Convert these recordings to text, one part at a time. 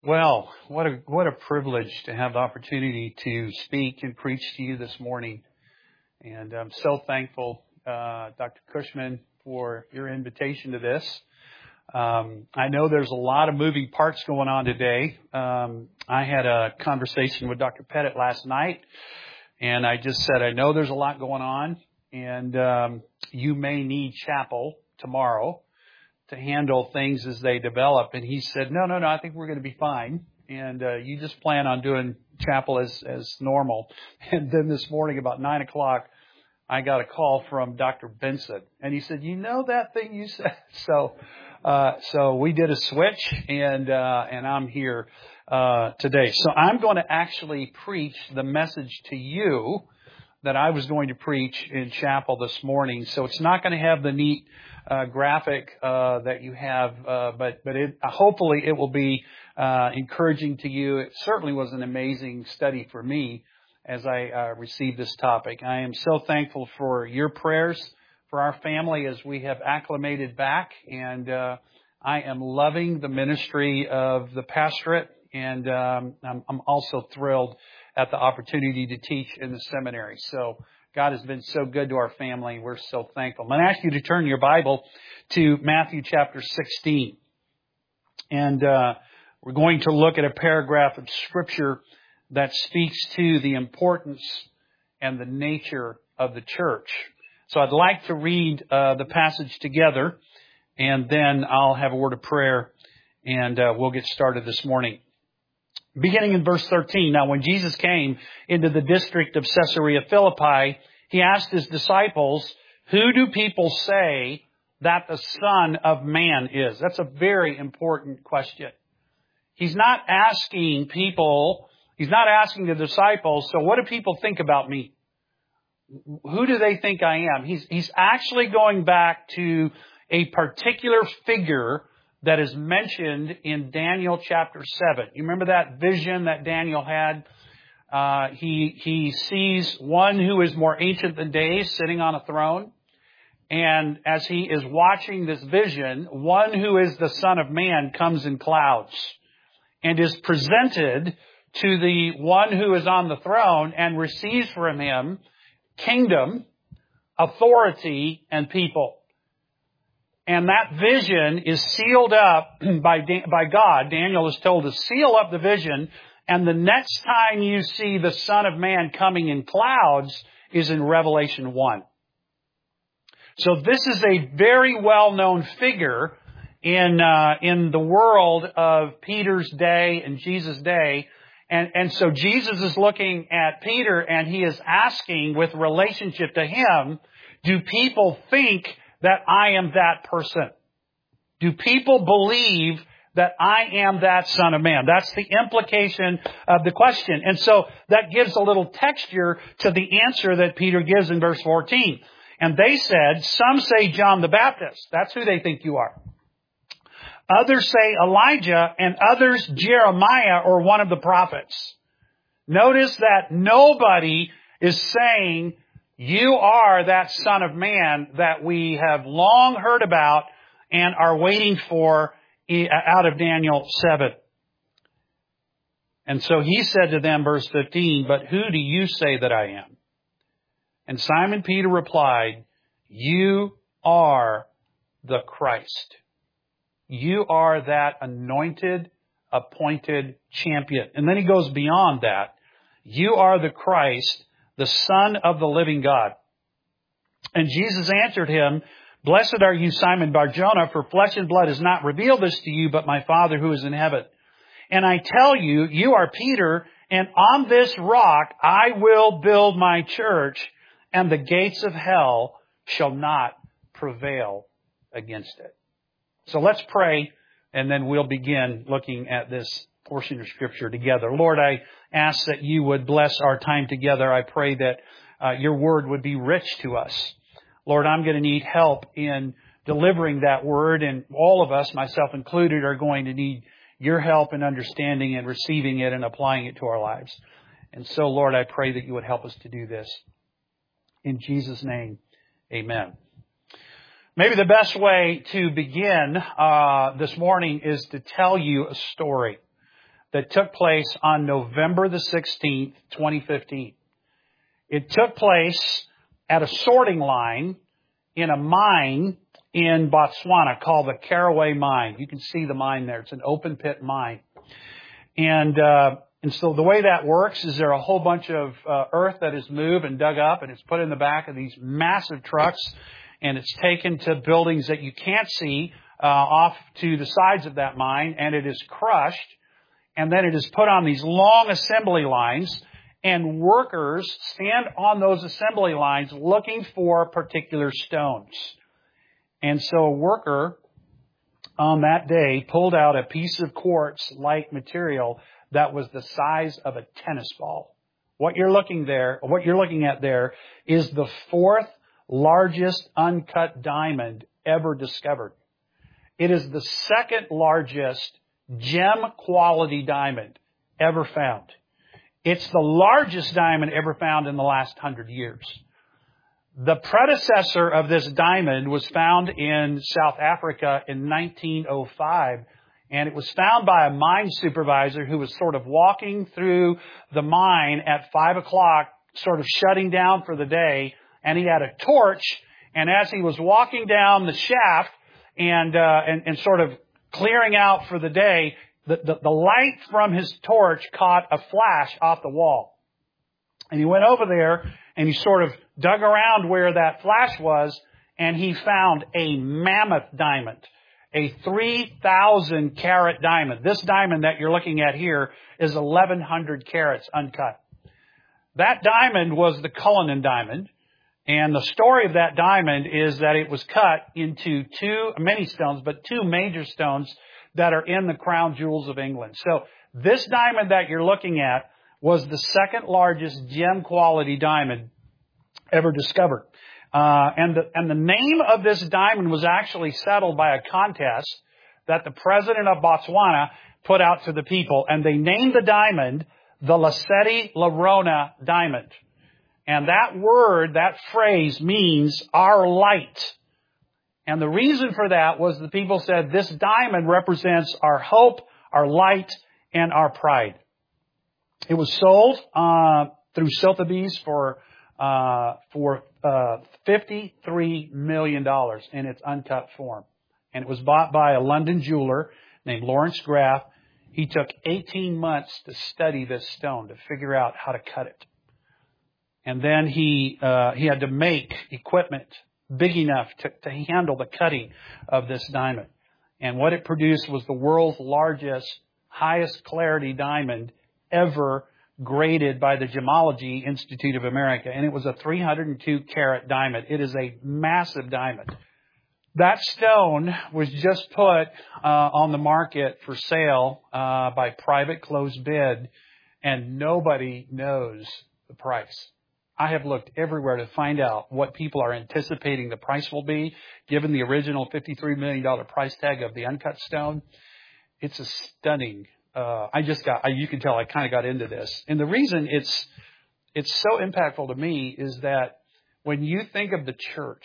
Well, what a privilege to have the opportunity to speak and preach to you this morning. And I'm so thankful, Dr. Cushman, for your invitation to this. I know there's a lot of moving parts going on today. I had a conversation with Dr. Pettit last night, and I just said, I know there's a lot going on, and you may need chapel tomorrow to handle things as they develop. And he said, no, I think we're going to be fine. And you just plan on doing chapel as normal. And then this morning about 9 o'clock, I got a call from Dr. Benson. And he said, you know that thing you said? So we did a switch, and I'm here today. So I'm going to actually preach the message to you that I was going to preach in chapel this morning. So it's not going to have the neat graphic that you have, but hopefully it will be encouraging to you. It certainly was an amazing study for me as I received this topic. I am so thankful for your prayers for our family as we have acclimated back, and I am loving the ministry of the pastorate, and I'm also thrilled at the opportunity to teach in the seminary. So God has been so good to our family. We're so thankful. I'm going to ask you to turn your Bible to Matthew chapter 16. And we're going to look at a paragraph of Scripture that speaks to the importance and the nature of the church. So I'd like to read the passage together, and then I'll have a word of prayer, and we'll get started this morning. Beginning in verse 13, now when Jesus came into the district of Caesarea Philippi, he asked his disciples, who do people say that the Son of Man is? That's a very important question. He's not asking the disciples, so what do people think about me? Who do they think I am? He's actually going back to a particular figure that is mentioned in Daniel chapter 7. You remember that vision that Daniel had? He sees one who is more ancient than days sitting on a throne. And as he is watching this vision, one who is the Son of Man comes in clouds and is presented to the one who is on the throne and receives from him kingdom, authority, and people. And that vision is sealed up by God. Daniel is told to seal up the vision. And the next time you see the Son of Man coming in clouds is in Revelation 1. So this is a very well-known figure in the world of Peter's day and Jesus' day. And so Jesus is looking at Peter, and he is asking, with relationship to him, do people think that I am that person? Do people believe that I am that Son of Man? That's the implication of the question. And so that gives a little texture to the answer that Peter gives in verse 14. And they said, some say John the Baptist. That's who they think you are. Others say Elijah, and others Jeremiah or one of the prophets. Notice that nobody is saying you are that Son of Man that we have long heard about and are waiting for out of Daniel 7. And so he said to them, verse 15, but who do you say that I am? And Simon Peter replied, you are the Christ. You are that anointed, appointed champion. And then he goes beyond that. You are the Christ, the Son of the living God. And Jesus answered him, blessed are you, Simon Bar-Jonah, for flesh and blood has not revealed this to you, but my Father who is in heaven. And I tell you, you are Peter, and on this rock I will build my church, and the gates of hell shall not prevail against it. So let's pray, and then we'll begin looking at this portion of Scripture together. Lord, I ask that you would bless our time together. I pray that your word would be rich to us. Lord, I'm going to need help in delivering that word, and all of us, myself included, are going to need your help in understanding and receiving it and applying it to our lives. And so, Lord, I pray that you would help us to do this. In Jesus' name, amen. Maybe the best way to begin this morning is to tell you a story. that took place on November the 16th, 2015. It took place at a sorting line in a mine in Botswana called the Caraway Mine. You can see the mine there. It's an open pit mine. And so the way that works is there are a whole bunch of earth that is moved and dug up, and it's put in the back of these massive trucks, and it's taken to buildings that you can't see off to the sides of that mine, and it is crushed, and then it is put on these long assembly lines, and workers stand on those assembly lines looking for particular stones. And so a worker on that day pulled out a piece of quartz-like material that was the size of a tennis ball. What you're looking at there is the fourth largest uncut diamond ever discovered. It is the second largest gem quality diamond ever found. It's the largest diamond ever found in the last 100 years. The predecessor of this diamond was found in South Africa in 1905, and it was found by a mine supervisor who was sort of walking through the mine at 5 o'clock, sort of shutting down for the day, and he had a torch, and as he was walking down the shaft and sort of clearing out for the day, the light from his torch caught a flash off the wall. And he went over there and he sort of dug around where that flash was, and he found a mammoth diamond, a 3,000 carat diamond. This diamond that you're looking at here is 1,100 carats uncut. That diamond was the Cullinan diamond, and the story of that diamond is that it was cut into two major stones that are in the crown jewels of England. So this diamond that you're looking at was the second largest gem quality diamond ever discovered. And the name of this diamond was actually settled by a contest that the president of Botswana put out to the people. And they named the diamond the Lesedi La Rona diamond. And that phrase means our light. And the reason for that was the people said this diamond represents our hope, our light, and our pride. It was sold through Sotheby's for $53 million in its uncut form. And it was bought by a London jeweler named Lawrence Graff. He took 18 months to study this stone, to figure out how to cut it. And then he had to make equipment big enough to handle the cutting of this diamond. And what it produced was the world's largest, highest clarity diamond ever graded by the Gemology Institute of America. And it was a 302 carat diamond. It is a massive diamond. That stone was just put on the market for sale by private closed bid, and nobody knows the price. I have looked everywhere to find out what people are anticipating the price will be, given the original $53 million price tag of the uncut stone. It's a stunning. You can tell I kind of got into this. And the reason it's so impactful to me is that when you think of the church,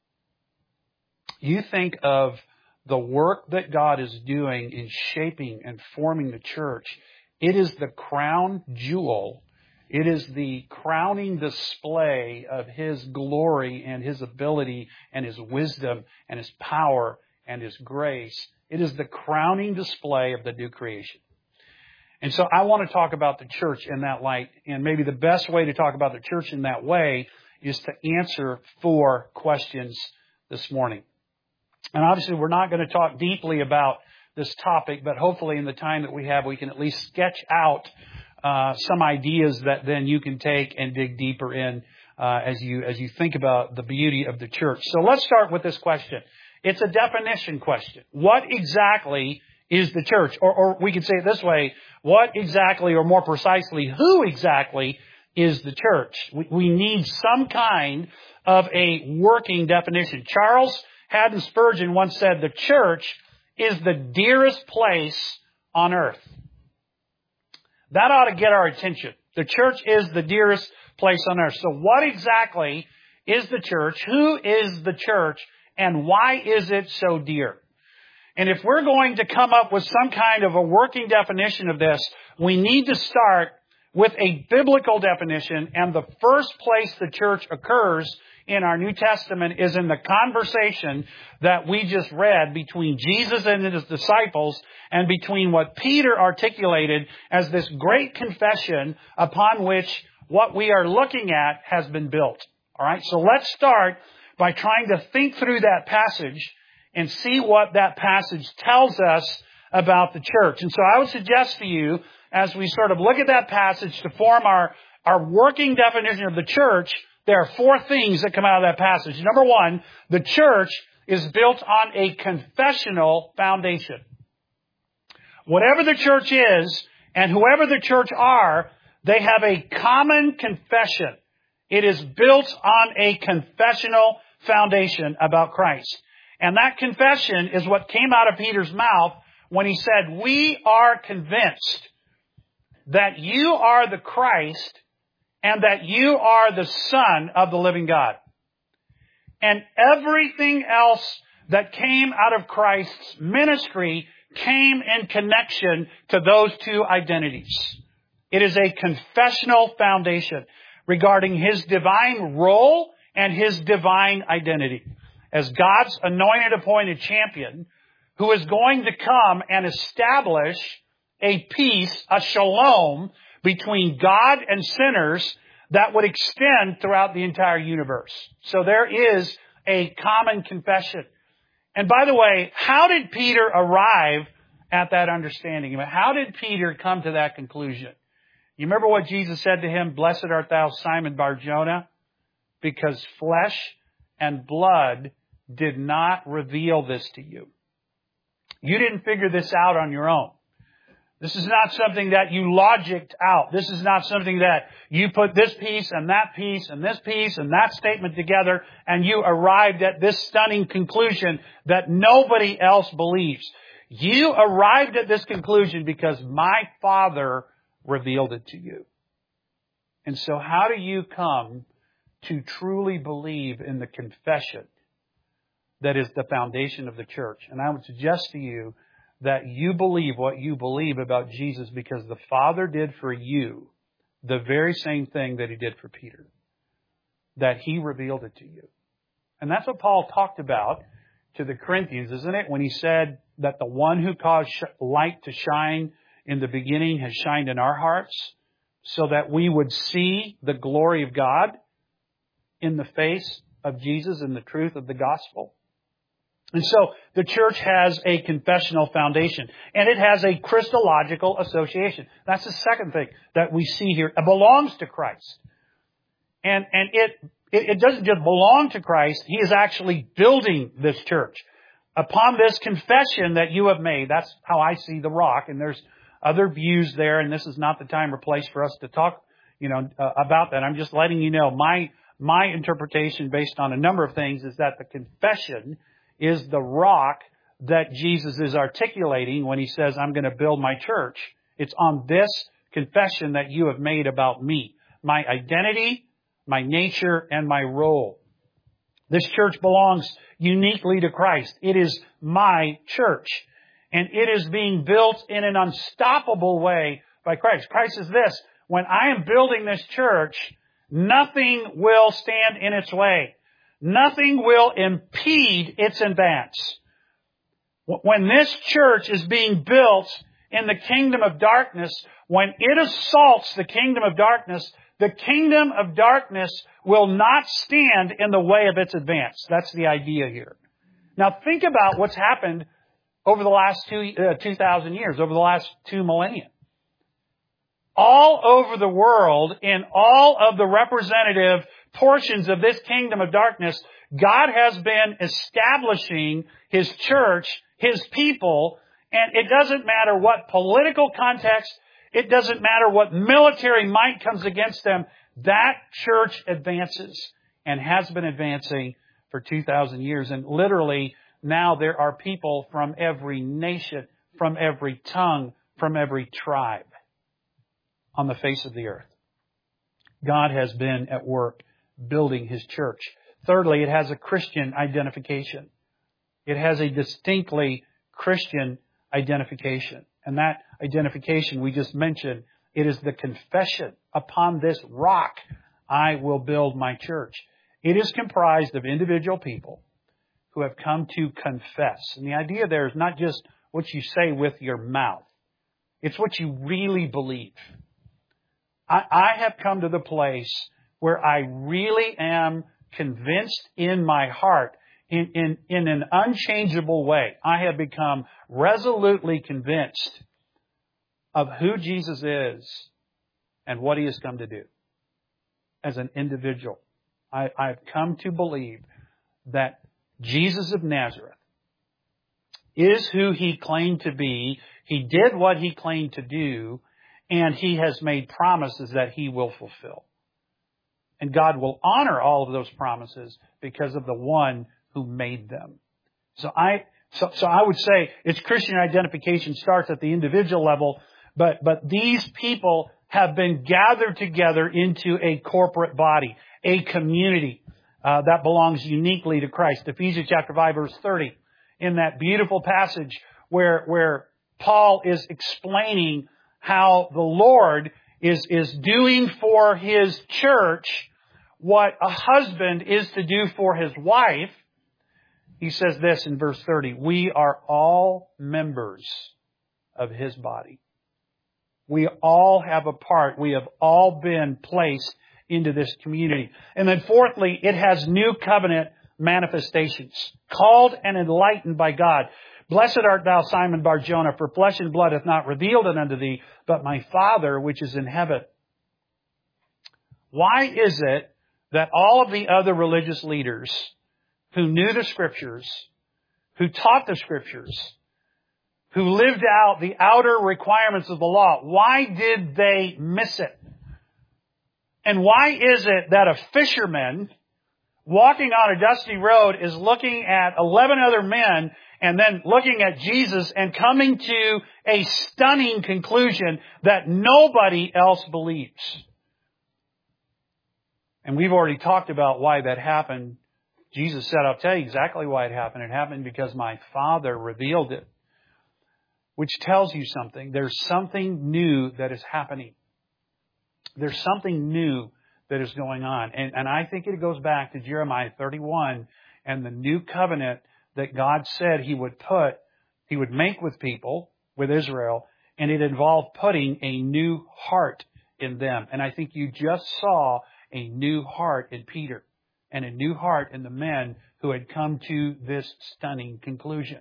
you think of the work that God is doing in shaping and forming the church. It is the crown jewel. It is the crowning display of His glory and His ability and His wisdom and His power and His grace. It is the crowning display of the new creation. And so I want to talk about the church in that light. And maybe the best way to talk about the church in that way is to answer 4 questions this morning. And obviously we're not going to talk deeply about this topic, but hopefully in the time that we have, we can at least sketch out some ideas that then you can take and dig deeper in as you think about the beauty of the church. So let's start with this question. It's a definition question. What exactly is the church? Or we could say it this way. What exactly, or more precisely, who exactly is the church? We need some kind of a working definition. Charles Haddon Spurgeon once said, the church is the dearest place on earth. That ought to get our attention. The church is the dearest place on earth. So what exactly is the church? Who is the church? And why is it so dear? And if we're going to come up with some kind of a working definition of this, we need to start with a biblical definition. And the first place the church occurs in our New Testament is in the conversation that we just read between Jesus and His disciples and between what Peter articulated as this great confession upon which what we are looking at has been built. All right, so let's start by trying to think through that passage and see what that passage tells us about the church. And so I would suggest to you, as we sort of look at that passage to form our working definition of the church, there are four things that come out of that passage. Number one, the church is built on a confessional foundation. Whatever the church is, and whoever the church are, they have a common confession. It is built on a confessional foundation about Christ. And that confession is what came out of Peter's mouth when he said, "We are convinced that you are the Christ and that you are the Son of the living God." And everything else that came out of Christ's ministry came in connection to those two identities. It is a confessional foundation regarding His divine role and His divine identity as God's anointed, appointed champion who is going to come and establish a peace, a shalom between God and sinners that would extend throughout the entire universe. So there is a common confession. And by the way, how did Peter arrive at that understanding? How did Peter come to that conclusion? You remember what Jesus said to him? "Blessed art thou, Simon Bar-Jonah, because flesh and blood did not reveal this to you." You didn't figure this out on your own. This is not something that you logicked out. This is not something that you put this piece and that piece and this piece and that statement together and you arrived at this stunning conclusion that nobody else believes. You arrived at this conclusion because my Father revealed it to you. And so how do you come to truly believe in the confession that is the foundation of the church? And I would suggest to you that you believe what you believe about Jesus because the Father did for you the very same thing that He did for Peter. That He revealed it to you. And that's what Paul talked about to the Corinthians, isn't it? When he said that the one who caused light to shine in the beginning has shined in our hearts so that we would see the glory of God in the face of Jesus and the truth of the gospel. And so the church has a confessional foundation and it has a Christological association. That's the second thing that we see here. It belongs to Christ. And it doesn't just belong to Christ. He is actually building this church upon this confession that you have made. That's how I see the rock. And there's other views there. And this is not the time or place for us to talk, about that. I'm just letting you know my interpretation based on a number of things is that the confession is the rock that Jesus is articulating when He says, "I'm going to build my church." It's on this confession that you have made about me, my identity, my nature, and my role. This church belongs uniquely to Christ. It is my church. And it is being built in an unstoppable way by Christ. Christ is this: when I am building this church, nothing will stand in its way. Nothing will impede its advance. When this church is being built in the kingdom of darkness, when it assaults the kingdom of darkness will not stand in the way of its advance. That's the idea here. Now think about what's happened over the last 2,000 years, over the last 2 millennia. All over the world, in all of the representative portions of this kingdom of darkness, God has been establishing His church, His people, and it doesn't matter what political context, it doesn't matter what military might comes against them, that church advances and has been advancing for 2,000 years. And literally, now there are people from every nation, from every tongue, from every tribe on the face of the earth. God has been at work building His church. Thirdly, it has a Christian identification. It has a distinctly Christian identification. And that identification we just mentioned, it is the confession, upon this rock I will build my church. It is comprised of individual people who have come to confess. And the idea there is not just what you say with your mouth. It's what you really believe. I have come to the place where I really am convinced in my heart, in an unchangeable way. I have become resolutely convinced of who Jesus is and what He has come to do as an individual. I've come to believe that Jesus of Nazareth is who He claimed to be. He did what He claimed to do, and He has made promises that He will fulfill. And God will honor all of those promises because of the one who made them. So I would say it's Christian identification starts at the individual level, but these people have been gathered together into a corporate body, a community that belongs uniquely to Christ. Ephesians chapter 5, verse 30, in that beautiful passage where Paul is explaining how the Lord is doing for His church what a husband is to do for his wife. He says this in verse 30, we are all members of His body. We all have a part. We have all been placed into this community. And then fourthly, it has new covenant manifestations, called and enlightened by God. Blessed art thou, Simon Bar-Jonah, for flesh and blood hath not revealed it unto thee, but my Father which is in heaven. Why is it that all of the other religious leaders who knew the Scriptures, who taught the Scriptures, who lived out the outer requirements of the law, why did they miss it? And why is it that a fisherman walking on a dusty road is looking at 11 other men and then looking at Jesus and coming to a stunning conclusion that nobody else believes? And we've already talked about why that happened. Jesus said, I'll tell you exactly why it happened. It happened because my Father revealed it. Which tells you something. There's something new that is happening. There's something new that is going on. And I think it goes back to Jeremiah 31 and the new covenant that God said He would make with people, with Israel, and it involved putting a new heart in them. And I think you just saw a new heart in Peter and a new heart in the men who had come to this stunning conclusion.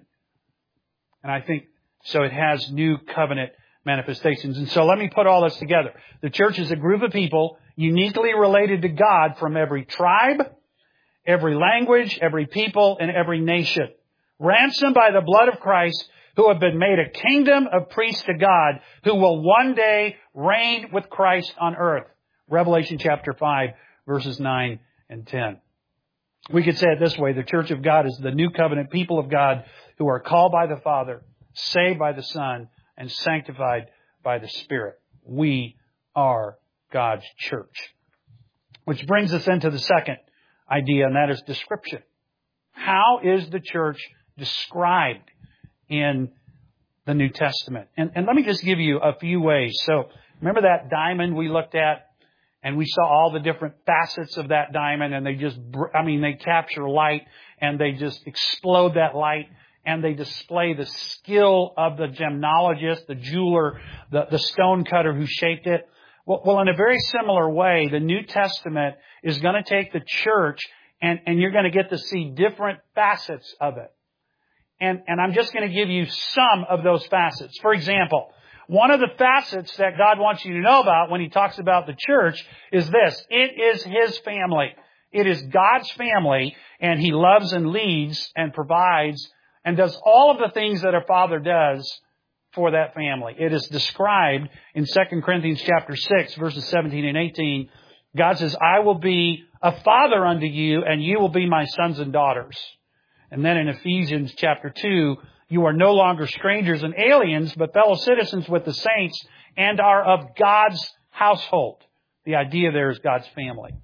And I think so it has new covenant manifestations. And so let me put all this together. The church is a group of people uniquely related to God from every tribe, every language, every people, and every nation. Ransomed by the blood of Christ, who have been made a kingdom of priests to God, who will one day reign with Christ on earth. Revelation chapter 5, verses 9 and 10. We could say it this way. The church of God is the new covenant people of God who are called by the Father, saved by the Son, and sanctified by the Spirit. We are God's church. Which brings us into the second idea, and that is description. How is the church described in the New Testament? And let me just give you a few ways. So remember that diamond we looked at? And we saw all the different facets of that diamond, and they capture light, and they just explode that light, and they display the skill of the gemologist, the jeweler, the stone cutter who shaped it. Well, in a very similar way, the New Testament is going to take the church, and you're going to get to see different facets of it. And I'm just going to give you some of those facets. For example, one of the facets that God wants you to know about when He talks about the church is this. It is His family. It is God's family, and He loves and leads and provides and does all of the things that a father does for that family. It is described in 2 Corinthians chapter 6, verses 17 and 18. God says, I will be a father unto you, and you will be my sons and daughters. And then in Ephesians chapter 2, you are no longer strangers and aliens, but fellow citizens with the saints and are of God's household. The idea there is God's family.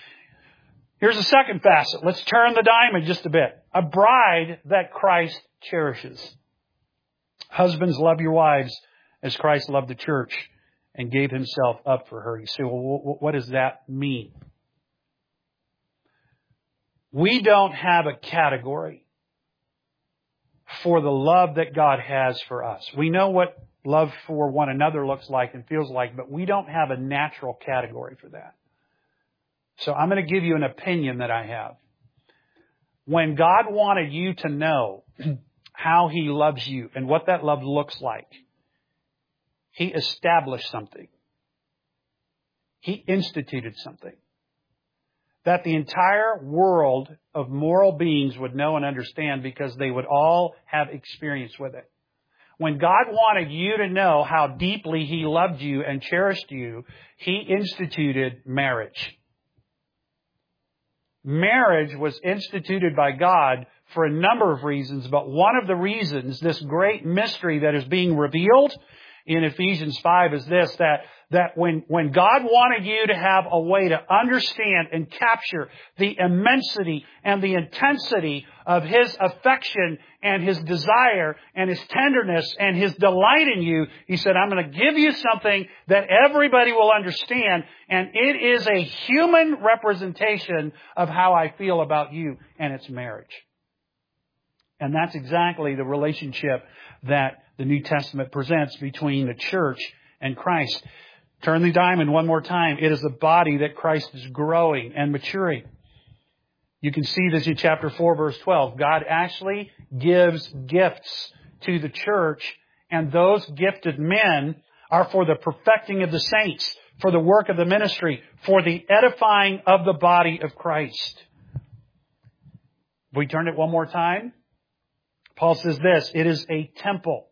Here's a second facet. Let's turn the diamond just a bit. A bride that Christ cherishes. Husbands, love your wives as Christ loved the church and gave himself up for her. You say, well, what does that mean? We don't have a category for the love that God has for us. We know what love for one another looks like and feels like, but we don't have a natural category for that. So I'm going to give you an opinion that I have. When God wanted you to know how He loves you and what that love looks like, He established something. He instituted something that the entire world of moral beings would know and understand because they would all have experience with it. When God wanted you to know how deeply He loved you and cherished you, He instituted marriage. Marriage was instituted by God for a number of reasons, but one of the reasons, this great mystery that is being revealed in Ephesians 5 is this, that when God wanted you to have a way to understand and capture the immensity and the intensity of His affection and His desire and His tenderness and His delight in you, He said, I'm going to give you something that everybody will understand, and it is a human representation of how I feel about you, and it's marriage. And that's exactly the relationship that the New Testament presents between the church and Christ. Turn the diamond one more time. It is the body that Christ is growing and maturing. You can see this in chapter 4, verse 12. God actually gives gifts to the church, and those gifted men are for the perfecting of the saints, for the work of the ministry, for the edifying of the body of Christ. If we turn it one more time, Paul says this, it is a temple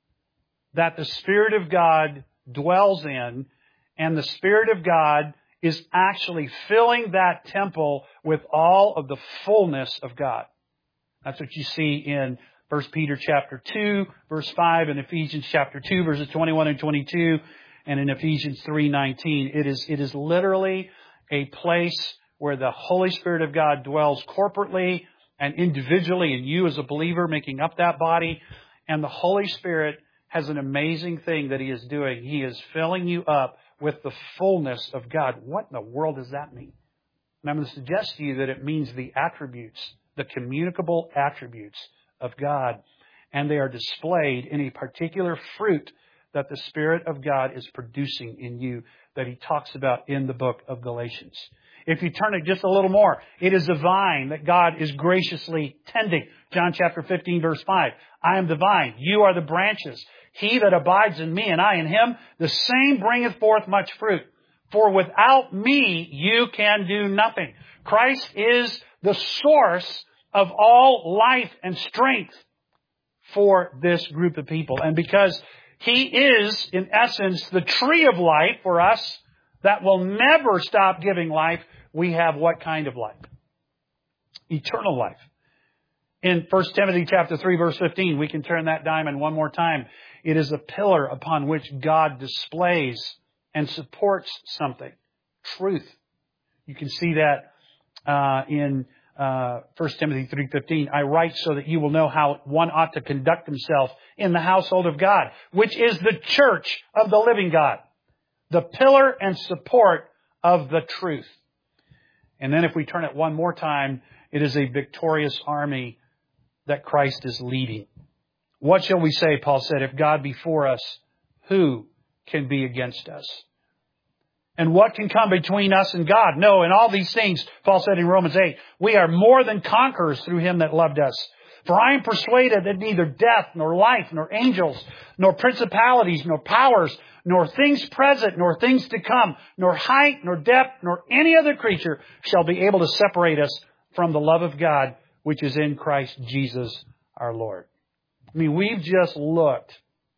that the Spirit of God dwells in, and the Spirit of God is actually filling that temple with all of the fullness of God. That's what you see in 1 Peter chapter 2, verse 5, and Ephesians chapter 2, verses 21 and 22, and in Ephesians 3:19. It is literally a place where the Holy Spirit of God dwells corporately and individually, and you as a believer making up that body. And the Holy Spirit has an amazing thing that He is doing. He is filling you up with the fullness of God. What in the world does that mean? And I'm going to suggest to you that it means the attributes, the communicable attributes of God. And they are displayed in a particular fruit that the Spirit of God is producing in you that He talks about in the book of Galatians. If you turn it just a little more, it is a vine that God is graciously tending. John chapter 15, verse 5. I am the vine, you are the branches. He that abides in me and I in him, the same bringeth forth much fruit. For without me you can do nothing. Christ is the source of all life and strength for this group of people. And because He is, in essence, the tree of life for us that will never stop giving life, we have what kind of life? Eternal life. In 1 Timothy chapter 3, verse 15, we can turn that diamond one more time. It is a pillar upon which God displays and supports something. Truth. You can see that in 1 Timothy 3:15. I write so that you will know how one ought to conduct himself in the household of God, which is the church of the living God. The pillar and support of the truth. And then if we turn it one more time, it is a victorious army that Christ is leading. What shall we say, Paul said, if God be for us, who can be against us? And what can come between us and God? No, in all these things, Paul said in Romans 8, we are more than conquerors through Him that loved us. For I am persuaded that neither death, nor life, nor angels, nor principalities, nor powers, nor things present, nor things to come, nor height, nor depth, nor any other creature shall be able to separate us from the love of God, which is in Christ Jesus our Lord. I mean, we've just looked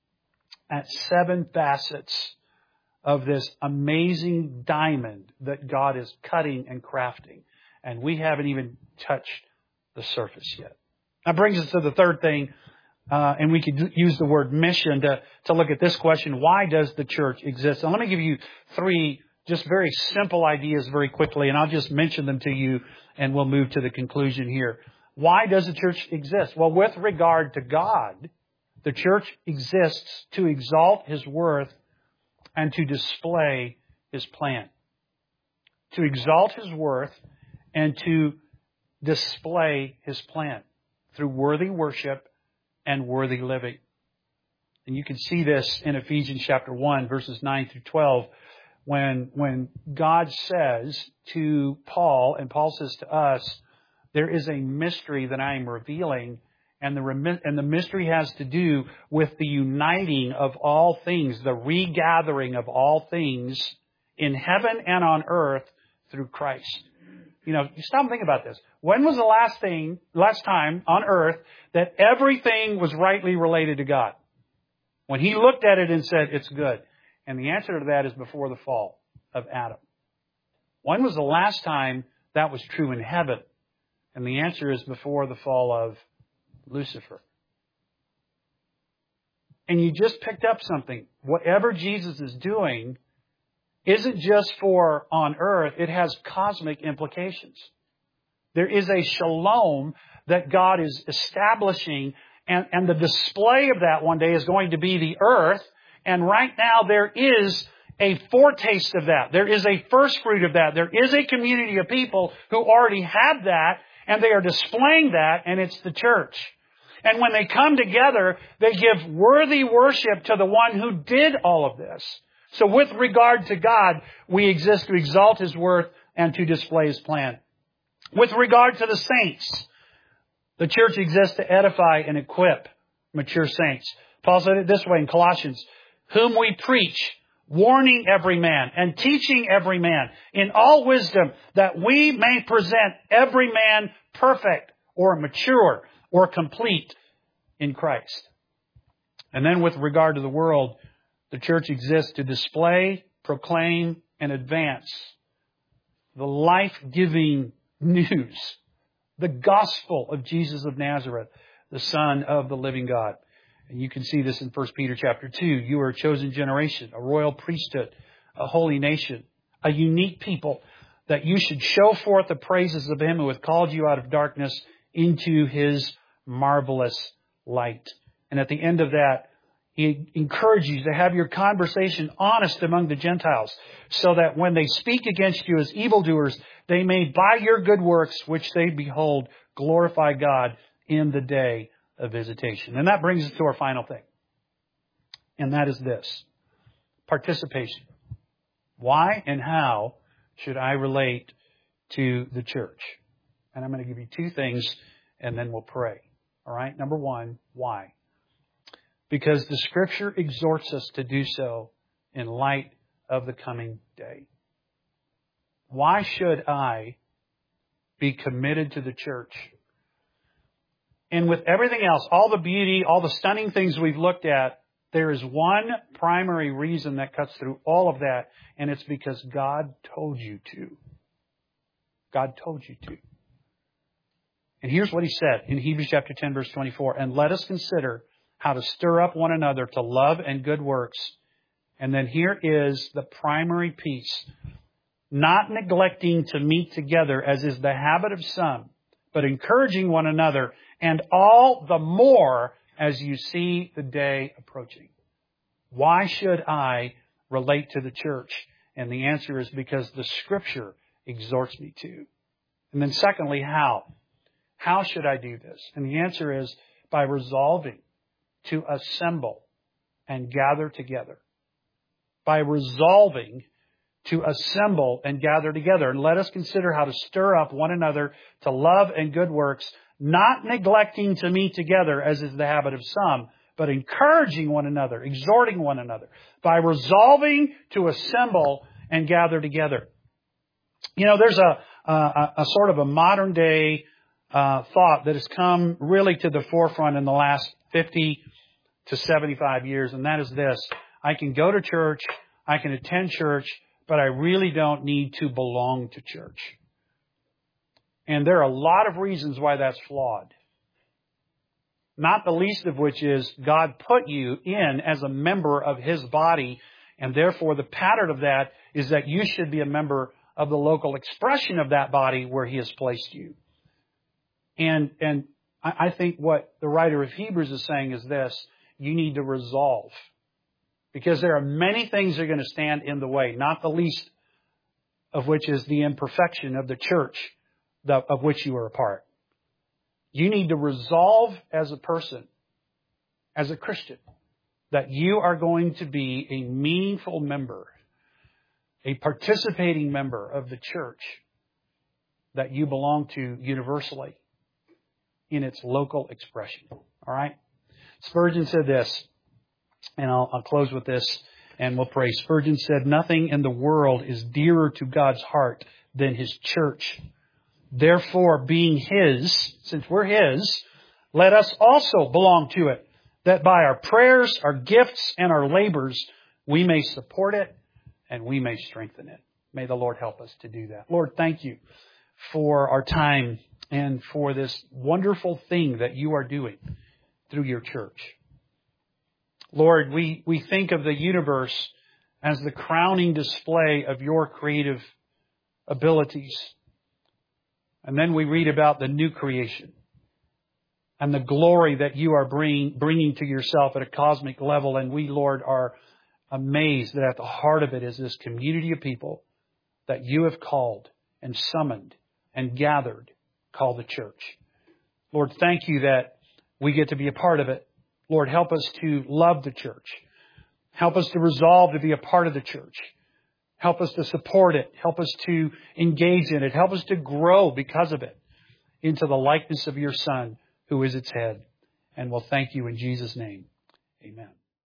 at 7 facets of this amazing diamond that God is cutting and crafting. And we haven't even touched the surface yet. That brings us to the third thing, and we could use the word mission to look at this question. Why does the church exist? And let me give you 3 just very simple ideas very quickly, and I'll just mention them to you, and we'll move to the conclusion here. Why does the church exist? Well, with regard to God, The church exists to exalt His worth and to display His plan. To exalt His worth and to display His plan through worthy worship and worthy living. And you can see this in Ephesians chapter 1, verses 9 through 12, when God says to Paul, and Paul says to us, there is a mystery that I am revealing, and the mystery has to do with the uniting of all things, the regathering of all things in heaven and on earth through Christ. You know, you stop and think about this. When was the last time on earth that everything was rightly related to God? When He looked at it and said, it's good. And the answer to that is before the fall of Adam. When was the last time that was true in heaven? And the answer is before the fall of Lucifer. And you just picked up something. Whatever Jesus is doing isn't just for on earth. It has cosmic implications. There is a shalom that God is establishing, and the display of that one day is going to be the earth. And right now there is a foretaste of that. There is a first fruit of that. There is a community of people who already have that, and they are displaying that, and it's the church. And when they come together, they give worthy worship to the one who did all of this. So with regard to God, we exist to exalt His worth and to display His plan. With regard to the saints, the church exists to edify and equip mature saints. Paul said it this way in Colossians, whom we preach, warning every man and teaching every man in all wisdom, that we may present every man perfect or mature or complete in Christ. And then with regard to the world, the church exists to display, proclaim, and advance the life-giving news, the gospel of Jesus of Nazareth, the Son of the living God. And you can see this in 1 Peter chapter 2. You are a chosen generation, a royal priesthood, a holy nation, a unique people, that you should show forth the praises of Him who hath called you out of darkness into His marvelous light. And at the end of that, He encourages you to have your conversation honest among the Gentiles, so that when they speak against you as evildoers, they may by your good works, which they behold, glorify God in the day of visitation. And that brings us to our final thing. And that is this: participation. Why and how should I relate to the church? And I'm going to give you two things, and then we'll pray. All right? Number one, why? Because the Scripture exhorts us to do so in light of the coming day. Why should I be committed to the church? And with everything else, all the beauty, all the stunning things we've looked at, there is one primary reason that cuts through all of that, and it's because God told you to. God told you to. And here's what He said in Hebrews chapter 10, verse 24. And let us consider how to stir up one another to love and good works. And then here is the primary piece. Not neglecting to meet together, as is the habit of some, but encouraging one another, and all the more as you see the day approaching. Why should I relate to the church? And the answer is because the Scripture exhorts me to. And then secondly, how? How should I do this? And the answer is by resolving to assemble and gather together. By resolving to assemble and gather together. And let us consider how to stir up one another to love and good works, not neglecting to meet together, as is the habit of some, but encouraging one another, exhorting one another, by resolving to assemble and gather together. You know, there's a sort of a modern day thought that has come really to the forefront in the last 50 to 75 years, and that is this: I can go to church, I can attend church, but I really don't need to belong to church. And there are a lot of reasons why that's flawed. Not the least of which is God put you in as a member of His body, and therefore the pattern of that is that you should be a member of the local expression of that body where He has placed you. And I think what the writer of Hebrews is saying is this: you need to resolve. Because there are many things that are going to stand in the way, not the least of which is the imperfection of the church of which you are a part. You need to resolve as a person, as a Christian, that you are going to be a meaningful member, a participating member of the church that you belong to universally in its local expression. All right? Spurgeon said this, and I'll close with this, and we'll pray. Spurgeon said, "Nothing in the world is dearer to God's heart than His church. Therefore, being His, since we're His, let us also belong to it, that by our prayers, our gifts, and our labors, we may support it and we may strengthen it." May the Lord help us to do that. Lord, thank you for our time and for this wonderful thing that you are doing through your church. Lord, we think of the universe as the crowning display of your creative abilities. And then we read about the new creation and the glory that you are bringing to yourself at a cosmic level. And we, Lord, are amazed that at the heart of it is this community of people that you have called and summoned and gathered, called the church. Lord, thank you that we get to be a part of it. Lord, help us to love the church. Help us to resolve to be a part of the church. Help us to support it. Help us to engage in it. Help us to grow because of it into the likeness of your Son, who is its head. And we'll thank you in Jesus' name. Amen.